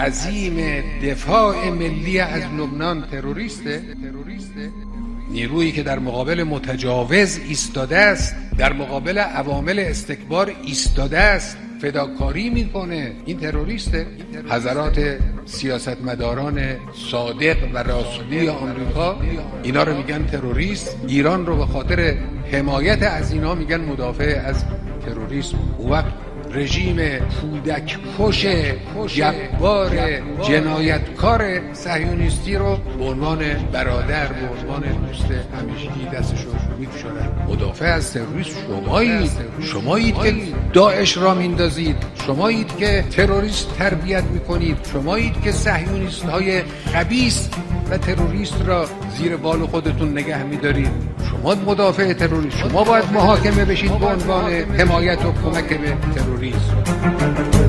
عظیم دفاع ملی از لبنان تروریسته؟ نیرویی که در مقابل متجاوز ایستاده است، در مقابل عوامل استکبار ایستاده است، فداکاری میکنه، این تروریسته؟ حضرات سیاستمداران صادق و راستگوی آمریکا اینا رو میگن تروریست، ایران رو به خاطر حمایت از اینا میگن مدافع از تروریسم. وقت رژیم کودک کش جبار جنایتکار صهیونیستی رو به عنوان برادر، به عنوان دوست همیشگی دستشو میفشارن. مدافع از تروریسم شمایید که داعش را میندازید، شمایید که تروریست تربیت میکنید، شمایید که صهیونیست های خبیث و تروریست را زیر بال خودتون نگه میدارید. شما مدافع تروریست، شما باید محاکمه بشید به عنوان حمایت و کمک به تروریسم.